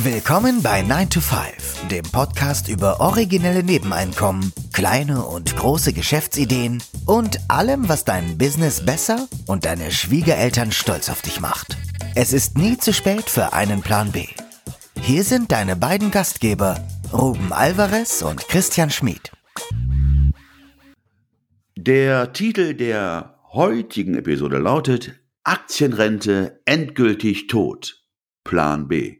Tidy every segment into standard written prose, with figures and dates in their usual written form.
Willkommen bei 9 to 5, dem Podcast über originelle Nebeneinkommen, kleine und große Geschäftsideen und allem, was dein Business besser und deine Schwiegereltern stolz auf dich macht. Es ist nie zu spät für einen Plan B. Hier sind deine beiden Gastgeber, Ruben Alvarez und Christian Schmid. Der Titel der heutigen Episode lautet Aktienrente endgültig tot. Plan B.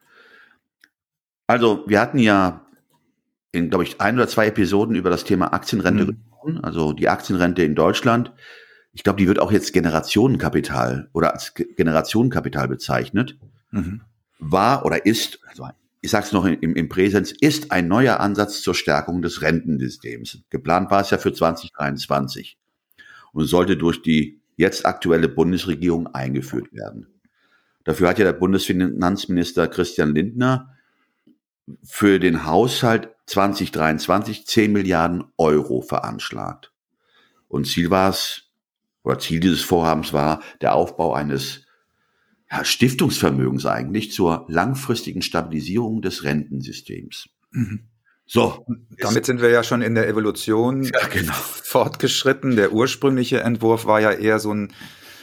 Also, wir hatten ja in, glaube ich, 1 oder 2 Episoden über das Thema Aktienrente gesprochen. Also die Aktienrente in Deutschland. Ich glaube, die wird auch jetzt Generationenkapital oder als Generationenkapital bezeichnet. War oder ist, also ich sage es noch im Präsens, ist ein neuer Ansatz zur Stärkung des Rentensystems. Geplant war es ja für 2023 und sollte durch die jetzt aktuelle Bundesregierung eingeführt werden. Dafür hat ja der Bundesfinanzminister Christian Lindner für den Haushalt 2023 10 Milliarden Euro veranschlagt. Und Ziel dieses Vorhabens war der Aufbau eines Stiftungsvermögens eigentlich zur langfristigen Stabilisierung des Rentensystems. So. Damit sind wir ja schon in der Evolution fortgeschritten. Der ursprüngliche Entwurf war ja eher so ein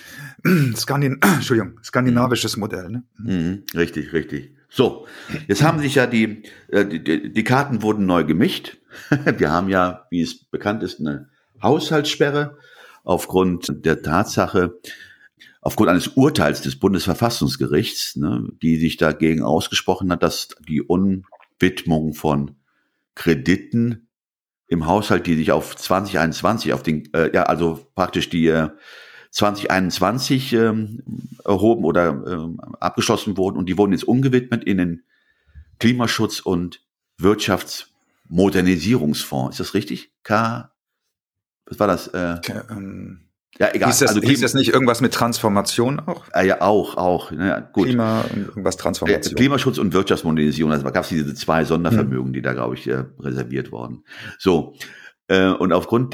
skandinavisches Modell. Ne? Richtig. So, jetzt haben sich ja die Karten wurden neu gemischt. Wir haben ja, wie es bekannt ist, eine Haushaltssperre aufgrund der Tatsache, aufgrund eines Urteils des Bundesverfassungsgerichts, ne, die sich dagegen ausgesprochen hat, dass die Unwidmung von Krediten im Haushalt, die sich auf 2021, auf den, also praktisch die 2021 erhoben oder abgeschlossen wurden und die wurden jetzt umgewidmet in den Klimaschutz- und Wirtschaftsmodernisierungsfonds. Ist das richtig? Was war das? Ja, egal. Hieß das nicht irgendwas mit Transformation auch? Ja, auch. Ja, gut. Klima und irgendwas Transformation. Klimaschutz und Wirtschaftsmodernisierung. Also gab es diese 2 Sondervermögen, die da, glaube ich, reserviert wurden. So. Und aufgrund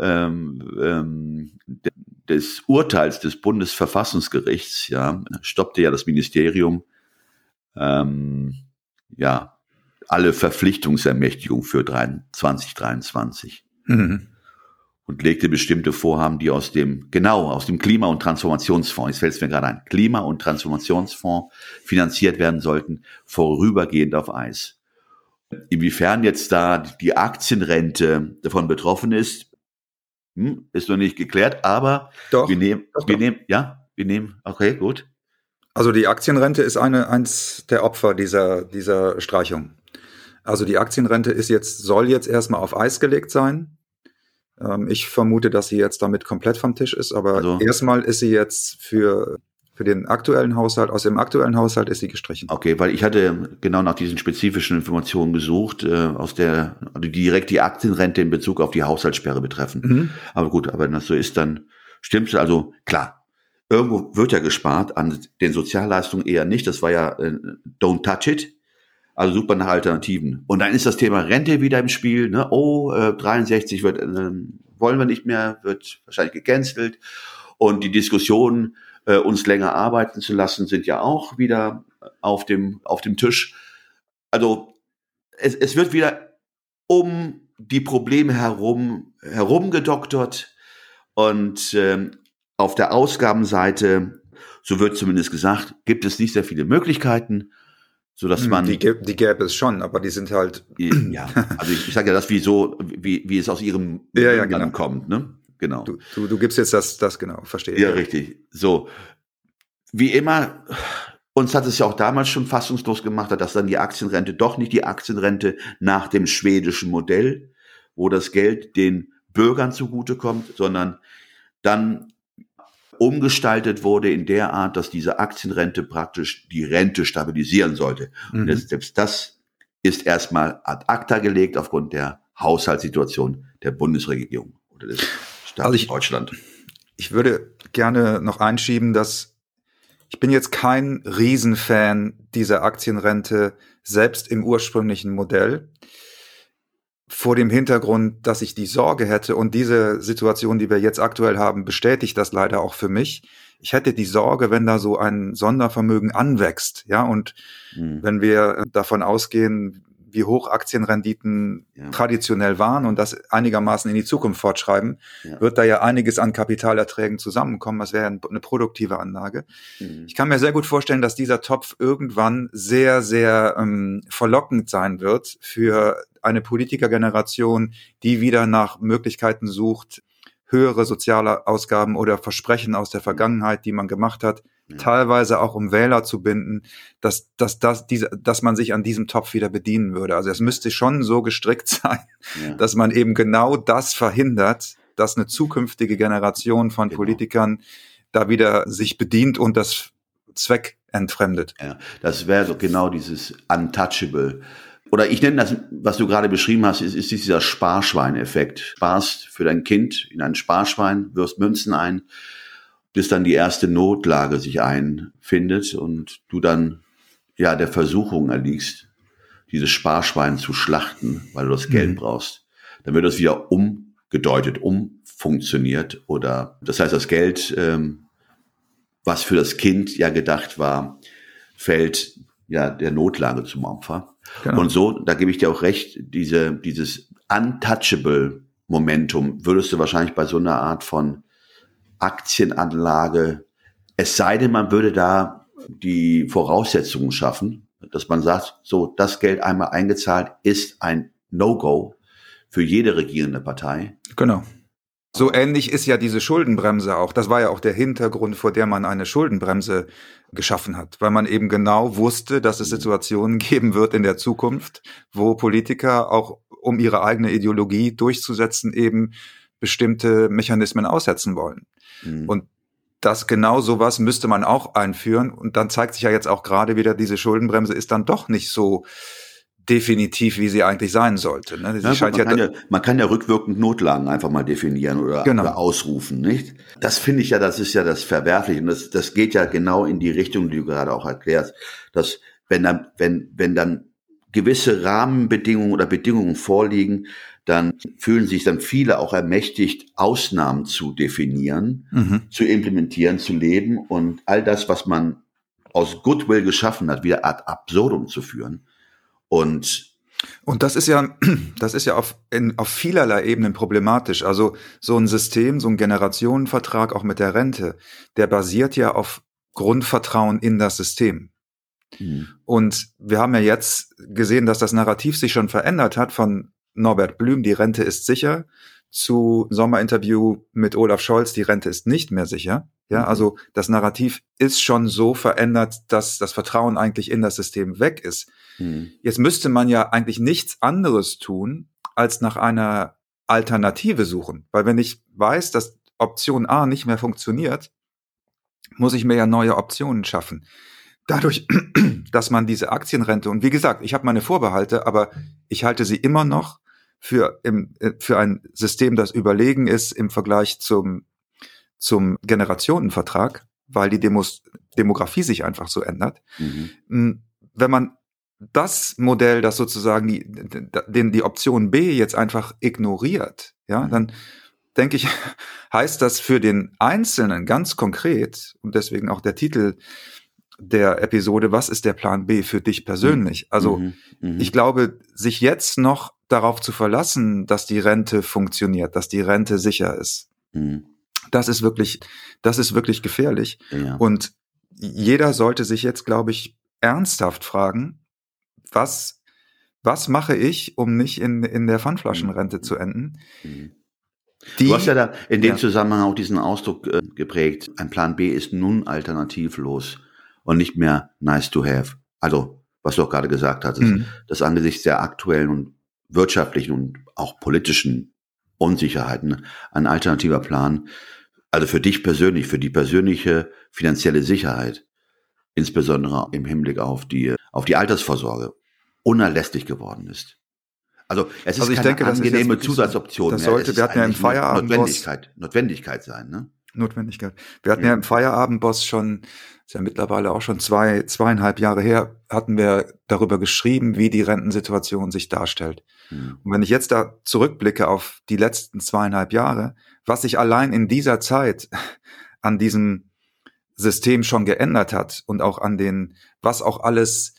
des Urteils des Bundesverfassungsgerichts, stoppte ja das Ministerium, alle Verpflichtungsermächtigungen für 2023. Und legte bestimmte Vorhaben, die aus dem Klima- und Transformationsfonds, jetzt fällt es mir gerade ein, Klima- und Transformationsfonds finanziert werden sollten, vorübergehend auf Eis. Inwiefern jetzt da die Aktienrente davon betroffen ist noch nicht geklärt, aber wir nehmen, okay, gut. Also die Aktienrente ist eins der Opfer dieser Streichung. Also die Aktienrente soll jetzt erstmal auf Eis gelegt sein. Ich vermute, dass sie jetzt damit komplett vom Tisch ist, aber erstmal ist sie jetzt für den aktuellen Haushalt, aus dem aktuellen Haushalt ist sie gestrichen. Okay, weil ich hatte genau nach diesen spezifischen Informationen gesucht, die direkt die Aktienrente in Bezug auf die Haushaltssperre betreffen. Aber gut, wenn das so ist, dann stimmt's. Also klar, irgendwo wird ja gespart, an den Sozialleistungen eher nicht. Das war ja don't touch it. Also sucht man nach Alternativen. Und dann ist das Thema Rente wieder im Spiel. Ne? 63 wollen wir nicht mehr, wird wahrscheinlich gecancelt. Und die Diskussion, uns länger arbeiten zu lassen, sind ja auch wieder auf dem Tisch. Also es wird wieder um die Probleme herumgedoktert und auf der Ausgabenseite, so wird zumindest gesagt, gibt es nicht sehr viele Möglichkeiten, sodass man die gäbe es schon, aber die sind halt also ich sage ja das wie es aus ihrem Land kommt, ne? Genau. Du gibst jetzt das genau, verstehe. Ja, richtig. So, wie immer, uns hat es ja auch damals schon fassungslos gemacht, dass dann die Aktienrente doch nicht die Aktienrente nach dem schwedischen Modell, wo das Geld den Bürgern zugutekommt, sondern dann umgestaltet wurde in der Art, dass diese Aktienrente praktisch die Rente stabilisieren sollte. Und selbst das ist erstmal ad acta gelegt aufgrund der Haushaltssituation der Bundesregierung oder des Staates Deutschland. Ich würde gerne noch einschieben, dass ich bin jetzt kein Riesenfan dieser Aktienrente, selbst im ursprünglichen Modell. Vor dem Hintergrund, dass ich die Sorge hätte, und diese Situation, die wir jetzt aktuell haben, bestätigt das leider auch für mich. ich hätte die Sorge, wenn da so ein Sondervermögen anwächst, ja, und wenn wir davon ausgehen, wie hoch Aktienrenditen traditionell waren und das einigermaßen in die Zukunft fortschreiben, wird da ja einiges an Kapitalerträgen zusammenkommen. Das wäre eine produktive Anlage. Ich kann mir sehr gut vorstellen, dass dieser Topf irgendwann sehr, sehr verlockend sein wird für eine Politikergeneration, die wieder nach Möglichkeiten sucht, höhere soziale Ausgaben oder Versprechen aus der Vergangenheit, die man gemacht hat, teilweise auch um Wähler zu binden, dass man sich an diesem Topf wieder bedienen würde. Also es müsste schon so gestrickt sein, dass man eben genau das verhindert, dass eine zukünftige Generation von Politikern da wieder sich bedient und das Zweck entfremdet. Ja, das wäre so genau dieses Untouchable. Oder ich nenne das, was du gerade beschrieben hast, ist dieser Sparschwein-Effekt. Sparst für dein Kind in ein Sparschwein, wirfst Münzen ein, bis dann die erste Notlage sich einfindet und du dann der Versuchung erliegst, dieses Sparschwein zu schlachten, weil du das Geld brauchst. Dann wird das wieder umgedeutet, umfunktioniert. Oder das heißt, das Geld, was für das Kind ja gedacht war, fällt der Notlage zum Opfer. Genau. Und so, da gebe ich dir auch recht, dieses untouchable Momentum würdest du wahrscheinlich bei so einer Art von Aktienanlage, es sei denn, man würde da die Voraussetzungen schaffen, dass man sagt, so, das Geld einmal eingezahlt ist ein No-Go für jede regierende Partei. Genau. So ähnlich ist ja diese Schuldenbremse auch. Das war ja auch der Hintergrund, vor der man eine Schuldenbremse geschaffen hat, weil man eben genau wusste, dass es Situationen geben wird in der Zukunft, wo Politiker auch, um ihre eigene Ideologie durchzusetzen, eben bestimmte Mechanismen aussetzen wollen. Und das genau sowas müsste man auch einführen. Und dann zeigt sich ja jetzt auch gerade wieder, diese Schuldenbremse ist dann doch nicht so definitiv, wie sie eigentlich sein sollte. Ne? Man kann ja rückwirkend Notlagen einfach mal definieren oder ausrufen, nicht? Das finde ich das ist ja das Verwerfliche. Und das geht ja genau in die Richtung, die du gerade auch erklärst, dass wenn dann gewisse Rahmenbedingungen oder Bedingungen vorliegen, dann fühlen sich dann viele auch ermächtigt, Ausnahmen zu definieren, zu implementieren, zu leben und all das, was man aus Goodwill geschaffen hat, wieder ad absurdum zu führen. Und das ist ja auf vielerlei Ebenen problematisch. Also so ein System, so ein Generationenvertrag auch mit der Rente, der basiert ja auf Grundvertrauen in das System. Und wir haben ja jetzt gesehen, dass das Narrativ sich schon verändert hat von Norbert Blüm, die Rente ist sicher, zu Sommerinterview mit Olaf Scholz, die Rente ist nicht mehr sicher. Ja, also das Narrativ ist schon so verändert, dass das Vertrauen eigentlich in das System weg ist. Jetzt müsste man ja eigentlich nichts anderes tun, als nach einer Alternative suchen. Weil wenn ich weiß, dass Option A nicht mehr funktioniert, muss ich mir ja neue Optionen schaffen. Dadurch, dass man diese Aktienrente, und wie gesagt, ich habe meine Vorbehalte, aber ich halte sie immer noch für ein System, das überlegen ist im Vergleich zum Generationenvertrag, weil die Demografie sich einfach so ändert. Wenn man das Modell, das sozusagen die Option B jetzt einfach ignoriert, dann denke ich, heißt das für den Einzelnen ganz konkret, und deswegen auch der Titel der Episode, was ist der Plan B für dich persönlich? Also ich glaube, sich jetzt noch darauf zu verlassen, dass die Rente funktioniert, dass die Rente sicher ist, das ist wirklich gefährlich. Ja. Und jeder sollte sich jetzt, glaube ich, ernsthaft fragen, was mache ich, um nicht in der Pfandflaschenrente zu enden? Du hast ja da in dem Zusammenhang auch diesen Ausdruck geprägt, ein Plan B ist nun alternativlos und nicht mehr nice to have. Also, was du auch gerade gesagt hast, dass angesichts der aktuellen und wirtschaftlichen und auch politischen Unsicherheiten ein alternativer Plan, also für dich persönlich, für die persönliche finanzielle Sicherheit, insbesondere im Hinblick auf die Altersvorsorge, unerlässlich geworden ist. Also es ist keine angenehme Zusatzoption. Das sollte, wir hatten ja im Feierabendboss Notwendigkeit sein, ne? Notwendigkeit. Wir hatten ja im Feierabendboss schon, ist ja mittlerweile auch schon 2,5 Jahre her, hatten wir darüber geschrieben, wie die Rentensituation sich darstellt. Und wenn ich jetzt da zurückblicke auf die letzten 2,5 Jahre, was sich allein in dieser Zeit an diesem System schon geändert hat und auch was auch alles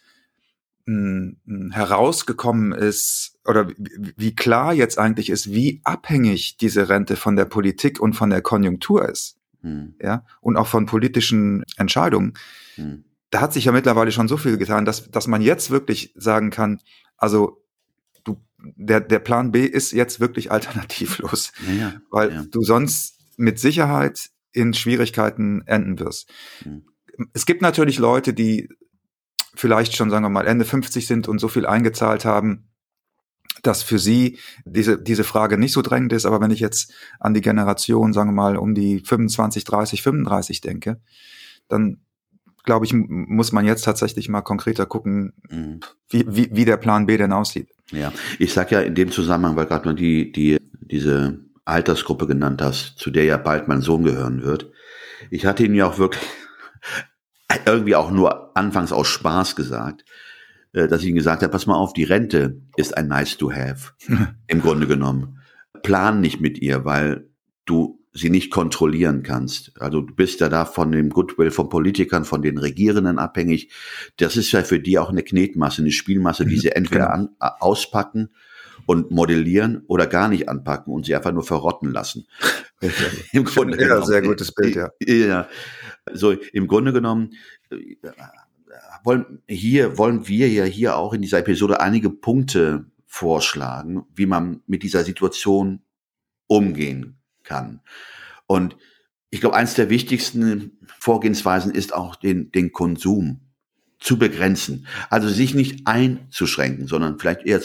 herausgekommen ist oder wie klar jetzt eigentlich ist, wie abhängig diese Rente von der Politik und von der Konjunktur ist, ja, und auch von politischen Entscheidungen. Da hat sich ja mittlerweile schon so viel getan, dass man jetzt wirklich sagen kann, also der Plan B ist jetzt wirklich alternativlos, weil du sonst mit Sicherheit in Schwierigkeiten enden wirst. Es gibt natürlich Leute, die vielleicht schon, sagen wir mal, Ende 50 sind und so viel eingezahlt haben, dass für sie diese Frage nicht so drängend ist. Aber wenn ich jetzt an die Generation, sagen wir mal, um die 25, 30, 35 denke, dann glaube ich, muss man jetzt tatsächlich mal konkreter gucken, wie der Plan B denn aussieht. Ja, ich sag ja in dem Zusammenhang, weil gerade mal diese Altersgruppe genannt hast, zu der ja bald mein Sohn gehören wird. Ich hatte ihm ja auch wirklich irgendwie auch nur anfangs aus Spaß gesagt, dass ich ihm gesagt habe, pass mal auf, die Rente ist ein nice to have, im Grunde genommen. Plan nicht mit ihr, weil du sie nicht kontrollieren kannst. Also du bist ja da von dem Goodwill von Politikern, von den Regierenden abhängig. Das ist ja für die auch eine Knetmasse, eine Spielmasse, die sie entweder auspacken und modellieren oder gar nicht anpacken und sie einfach nur verrotten lassen. Im Grunde genommen. Sehr gutes Bild, ja. Ja. So, im Grunde genommen wollen wir ja hier auch in dieser Episode einige Punkte vorschlagen, wie man mit dieser Situation umgehen kann. Und ich glaube, eins der wichtigsten Vorgehensweisen ist auch den Konsum zu begrenzen. Also sich nicht einzuschränken, sondern vielleicht eher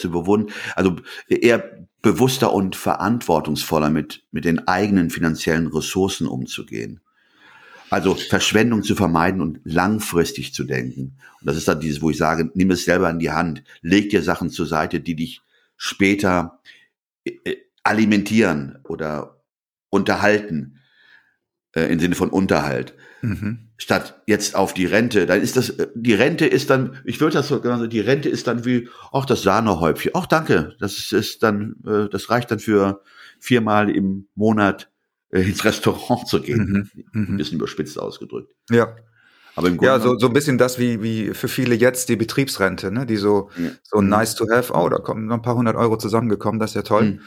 eher bewusster und verantwortungsvoller mit den eigenen finanziellen Ressourcen umzugehen. Also Verschwendung zu vermeiden und langfristig zu denken. Und das ist dann dieses, wo ich sage, nimm es selber in die Hand, leg dir Sachen zur Seite, die dich später alimentieren oder unterhalten, im Sinne von Unterhalt. Statt jetzt auf die Rente, dann ist die Rente ist dann, ich würde das so sagen, die Rente ist dann wie, ach, das Sahnehäubchen, ach, danke, das reicht dann für 4-mal im Monat ins Restaurant zu gehen. Ein bisschen überspitzt ausgedrückt. Ja. Aber im Grunde so ein bisschen das wie für viele jetzt die Betriebsrente, ne, die so nice to have, da kommen noch ein paar 100 Euro zusammengekommen, das ist ja toll.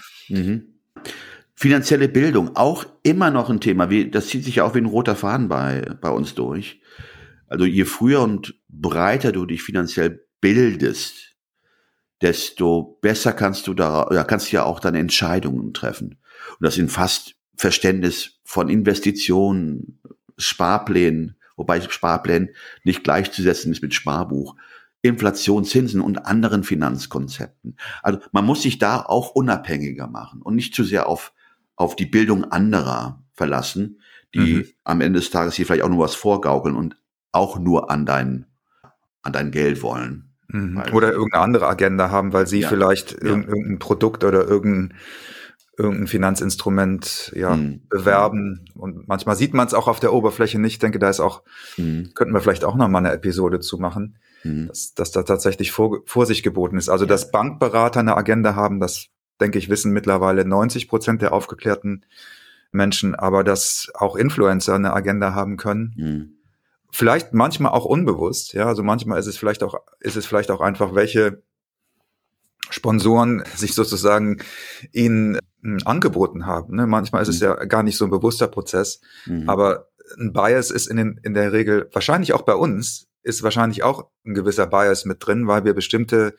Finanzielle Bildung, auch immer noch ein Thema. Das zieht sich ja auch wie ein roter Faden bei uns durch. Also je früher und breiter du dich finanziell bildest, desto besser kannst du ja auch deine Entscheidungen treffen. Und das in fast Verständnis von Investitionen, Sparplänen, wobei Sparplänen nicht gleichzusetzen ist mit Sparbuch, Inflation, Zinsen und anderen Finanzkonzepten. Also man muss sich da auch unabhängiger machen und nicht zu sehr auf die Bildung anderer verlassen, die am Ende des Tages hier vielleicht auch nur was vorgaukeln und auch nur an dein Geld wollen. Oder irgendeine andere Agenda haben, weil sie vielleicht irgendein Produkt oder irgendein Finanzinstrument bewerben. Und manchmal sieht man es auch auf der Oberfläche nicht. Ich denke, da ist auch, könnten wir vielleicht auch noch mal eine Episode zu machen, dass da tatsächlich Vorsicht geboten ist. Also, dass Bankberater eine Agenda haben, das, denke ich, wissen mittlerweile 90% der aufgeklärten Menschen, aber dass auch Influencer eine Agenda haben können. Vielleicht manchmal auch unbewusst, ja. Also manchmal ist es vielleicht auch einfach, welche Sponsoren sich sozusagen ihnen angeboten haben. Ne? Manchmal ist es ja gar nicht so ein bewusster Prozess, aber ein Bias ist in der Regel, wahrscheinlich auch bei uns, ist wahrscheinlich auch ein gewisser Bias mit drin, weil wir eine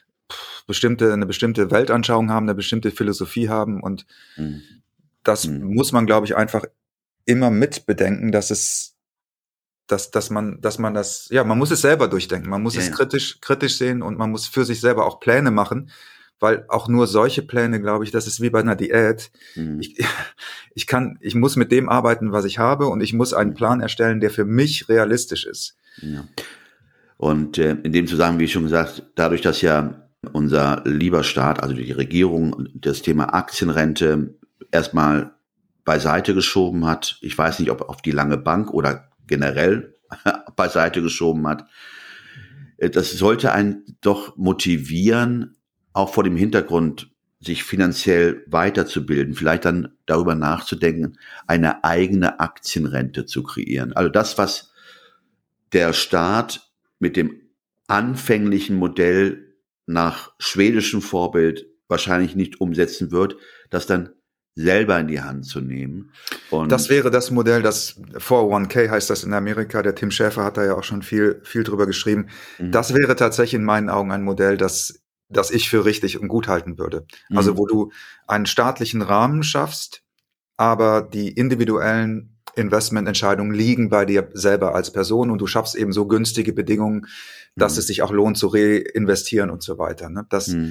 bestimmte Weltanschauung haben, eine bestimmte Philosophie haben und das muss man, glaube ich, einfach immer mit bedenken, dass man das, man muss es selber durchdenken, man muss es kritisch sehen und man muss für sich selber auch Pläne machen, weil auch nur solche Pläne, glaube ich, das ist wie bei einer Diät. Ich muss mit dem arbeiten, was ich habe und ich muss einen Plan erstellen, der für mich realistisch ist. Ja. Und in dem Zusammenhang, wie schon gesagt, dadurch, dass ja unser lieber Staat, also die Regierung, das Thema Aktienrente erstmal beiseite geschoben hat, ich weiß nicht, ob auf die lange Bank oder generell beiseite geschoben hat, das sollte einen doch motivieren, auch vor dem Hintergrund sich finanziell weiterzubilden, vielleicht dann darüber nachzudenken, eine eigene Aktienrente zu kreieren. Also das, was der Staat mit dem anfänglichen Modell nach schwedischem Vorbild wahrscheinlich nicht umsetzen wird, das dann selber in die Hand zu nehmen. Und das wäre das Modell, das 401k heißt das in Amerika. Der Tim Schäfer hat da ja auch schon viel drüber geschrieben. Das wäre tatsächlich in meinen Augen ein Modell, das ich für richtig und gut halten würde. Also wo du einen staatlichen Rahmen schaffst, aber die individuellen Investmententscheidungen liegen bei dir selber als Person und du schaffst eben so günstige Bedingungen, dass es sich auch lohnt zu reinvestieren und so weiter. Ne?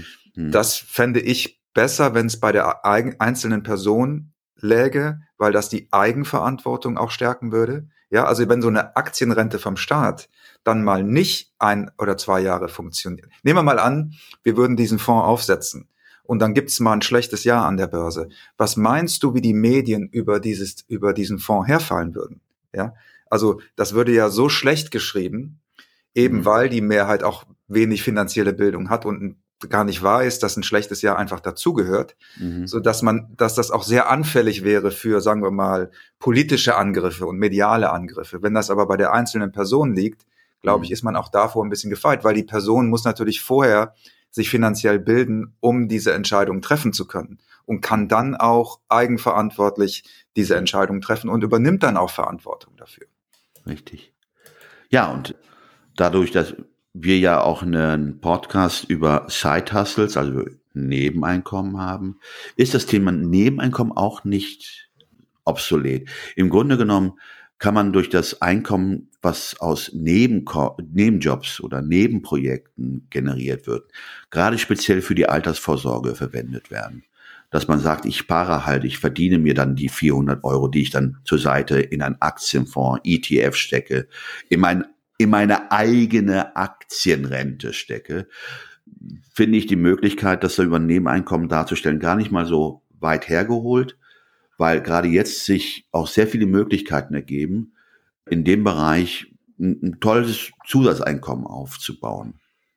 Das fände ich besser, wenn es bei der einzelnen Person läge, weil das die Eigenverantwortung auch stärken würde. Ja, also wenn so eine Aktienrente vom Staat dann mal nicht 1 oder 2 Jahre funktioniert. Nehmen wir mal an, wir würden diesen Fonds aufsetzen und dann gibt's mal ein schlechtes Jahr an der Börse. Was meinst du, wie die Medien über diesen Fonds herfallen würden? Ja, also das würde ja so schlecht geschrieben, eben weil die Mehrheit auch wenig finanzielle Bildung hat und gar nicht weiß, dass ein schlechtes Jahr einfach dazugehört, so dass das auch sehr anfällig wäre für, sagen wir mal, politische Angriffe und mediale Angriffe. Wenn das aber bei der einzelnen Person liegt, glaube ich, ist man auch davor ein bisschen gefeit, weil die Person muss natürlich vorher sich finanziell bilden, um diese Entscheidung treffen zu können und kann dann auch eigenverantwortlich diese Entscheidung treffen und übernimmt dann auch Verantwortung dafür. Richtig. Ja, und dadurch, dass wir ja auch einen Podcast über Side-Hustles, also Nebeneinkommen haben, ist das Thema Nebeneinkommen auch nicht obsolet. Im Grunde genommen kann man durch das Einkommen, was aus Nebenjobs oder Nebenprojekten generiert wird, gerade speziell für die Altersvorsorge verwendet werden. Dass man sagt, ich spare halt, ich verdiene mir dann die 400 €, die ich dann zur Seite in einen Aktienfonds, ETF stecke, in meine eigene Aktienrente stecke, finde ich die Möglichkeit, das über ein Nebeneinkommen darzustellen, gar nicht mal so weit hergeholt, weil gerade jetzt sich auch sehr viele Möglichkeiten ergeben, in dem Bereich ein tolles Zusatzeinkommen aufzubauen.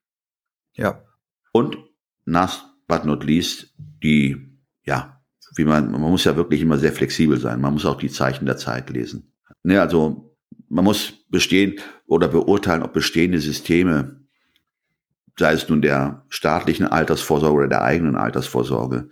Ja. Und last but not least, man muss ja wirklich immer sehr flexibel sein. Man muss auch die Zeichen der Zeit lesen. Ne, also man muss beurteilen, ob bestehende Systeme, sei es nun der staatlichen Altersvorsorge oder der eigenen Altersvorsorge,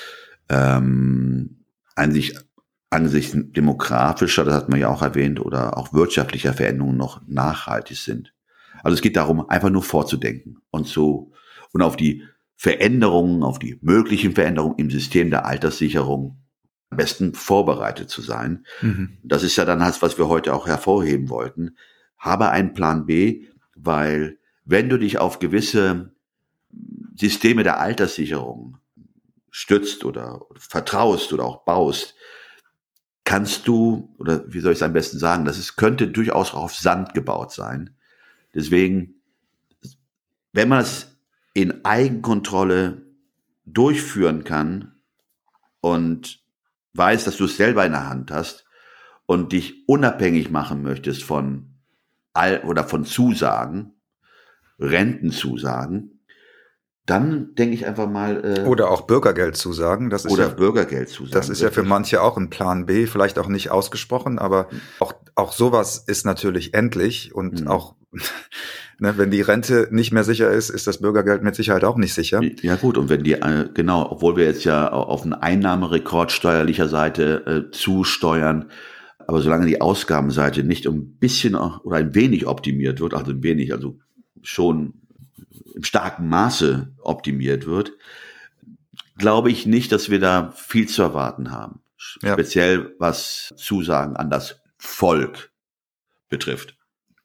angesichts demografischer, das hat man ja auch erwähnt, oder auch wirtschaftlicher Veränderungen noch nachhaltig sind. Also es geht darum, einfach nur vorzudenken und auf die Veränderungen, auf die möglichen Veränderungen im System der Alterssicherung am besten vorbereitet zu sein. Das ist ja dann das, was wir heute auch hervorheben wollten. Habe einen Plan B, weil wenn du dich auf gewisse Systeme der Alterssicherung stützt oder vertraust oder auch baust, kannst du, oder wie soll ich es am besten sagen, könnte durchaus auch auf Sand gebaut sein. Deswegen, wenn man es in Eigenkontrolle durchführen kann und weiß, dass du es selber in der Hand hast und dich unabhängig machen möchtest von Zusagen, Rentenzusagen, dann denke ich einfach mal. Oder auch Bürgergeldzusagen. Bürgergeldzusagen. Das ist ja für manche auch ein Plan B, vielleicht auch nicht ausgesprochen, aber auch sowas ist natürlich endlich und auch, ne, wenn die Rente nicht mehr sicher ist, ist das Bürgergeld mit Sicherheit auch nicht sicher. Ja gut, und wenn obwohl wir jetzt ja auf einen Einnahmerekord steuerlicher Seite zusteuern, aber solange die Ausgabenseite nicht ein bisschen oder ein wenig optimiert wird, also schon im starken Maße optimiert wird, glaube ich nicht, dass wir da viel zu erwarten haben. Ja. Speziell was Zusagen an das Volk betrifft.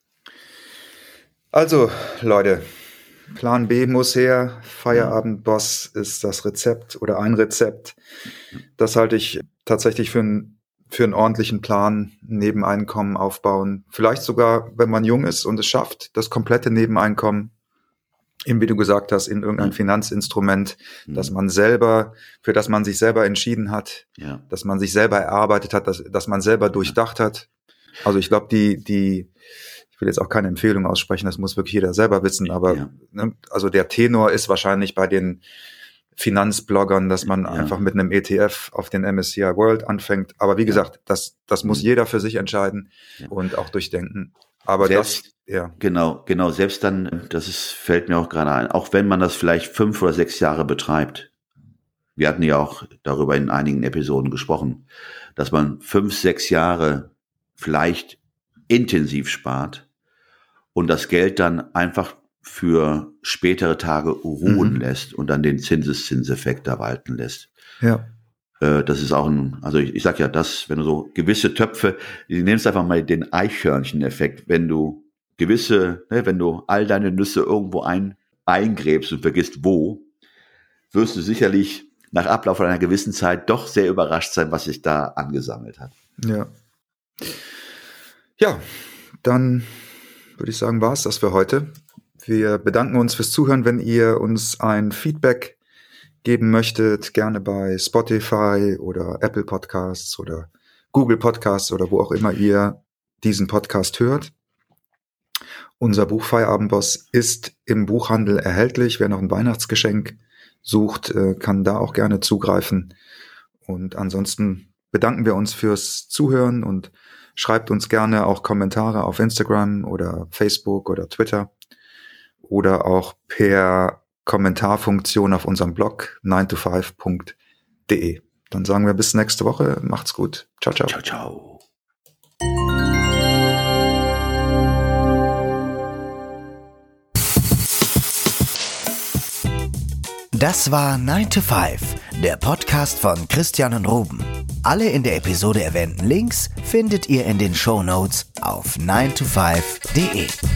Also, Leute, Plan B muss her. Feierabendboss ist das Rezept oder ein Rezept. Das halte ich tatsächlich für einen ordentlichen Plan, Nebeneinkommen aufbauen. Vielleicht sogar, wenn man jung ist und es schafft, das komplette Nebeneinkommen, wie du gesagt hast, in irgendein Finanzinstrument, für das man sich selber entschieden hat, dass man sich selber erarbeitet hat, dass man selber durchdacht hat. Also ich glaube, ich will jetzt auch keine Empfehlung aussprechen, das muss wirklich jeder selber wissen, aber also der Tenor ist wahrscheinlich bei den Finanzbloggern, dass man einfach mit einem ETF auf den MSCI World anfängt. Aber wie gesagt, das muss jeder für sich entscheiden und auch durchdenken. Aber Genau, selbst dann, fällt mir auch gerade ein, auch wenn man das vielleicht 5 oder 6 Jahre betreibt. Wir hatten ja auch darüber in einigen Episoden gesprochen, dass man 5, 6 Jahre vielleicht intensiv spart und das Geld dann einfach für spätere Tage ruhen lässt und dann den Zinseszinseffekt da walten lässt. Ja. Das ist auch ich sag ja, wenn du so gewisse Töpfe, du nimmst einfach mal den Eichhörnchen-Effekt, wenn du wenn du all deine Nüsse irgendwo eingräbst und vergisst wo, wirst du sicherlich nach Ablauf einer gewissen Zeit doch sehr überrascht sein, was sich da angesammelt hat. Ja. Ja, dann würde ich sagen, war es das für heute. Wir bedanken uns fürs Zuhören. Wenn ihr uns ein Feedback geben möchtet, gerne bei Spotify oder Apple Podcasts oder Google Podcasts oder wo auch immer ihr diesen Podcast hört. Unser Buch Feierabendboss ist im Buchhandel erhältlich. Wer noch ein Weihnachtsgeschenk sucht, kann da auch gerne zugreifen. Und ansonsten bedanken wir uns fürs Zuhören und schreibt uns gerne auch Kommentare auf Instagram oder Facebook oder Twitter oder auch per Kommentarfunktion auf unserem Blog 9to5.de. Dann sagen wir bis nächste Woche. Macht's gut. Ciao, ciao. Ciao, ciao. Das war 9 to 5, der Podcast von Christian und Ruben. Alle in der Episode erwähnten Links findet ihr in den Shownotes auf 9to5.de.